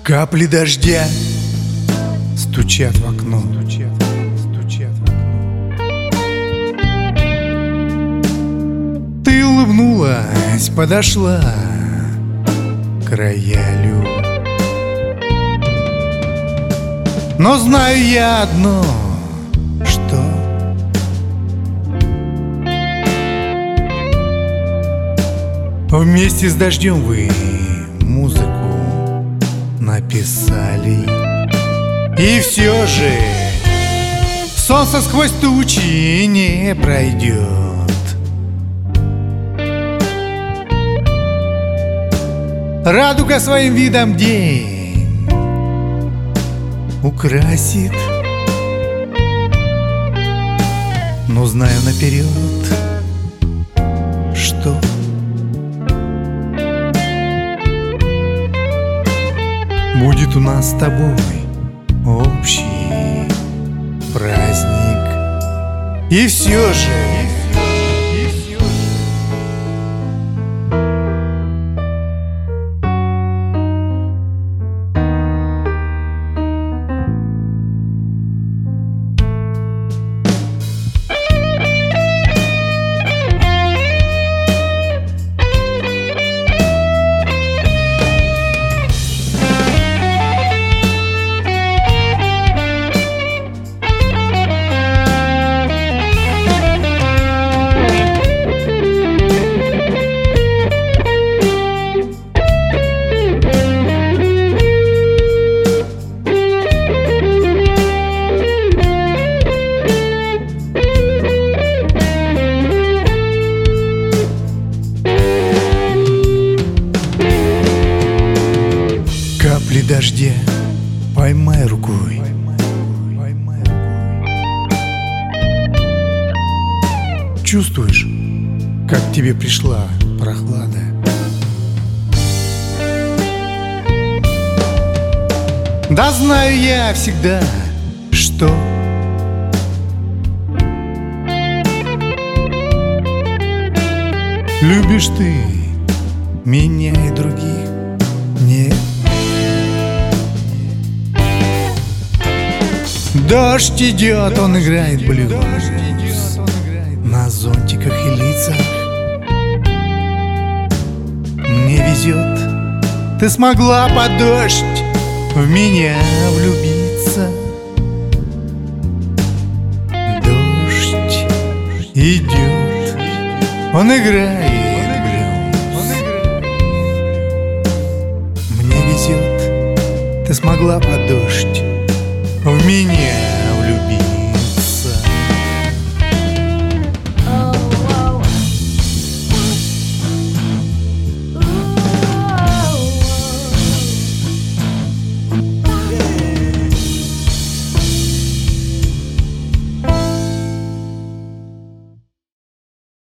Капли дождя стучат в окно. Ты улыбнулась, подошла к роялю. Но знаю я одно, что вместе с дождем вы музыку написали. И все же солнце сквозь тучи не пройдет. Радуга своим видом день украсит. Но знаю наперед, что будет у нас с тобой общий праздник. И все же капли дождя поймай рукой. Чувствуешь, как к тебе пришла прохлада? Да знаю я всегда, что любишь ты меня и других нет. Дождь идет, он играет блюз на зонтиках и лицах. Мне везет, ты смогла под дождь в меня влюбиться. Дождь идет, он играет блюз. Мне везет, ты смогла под дождь в меня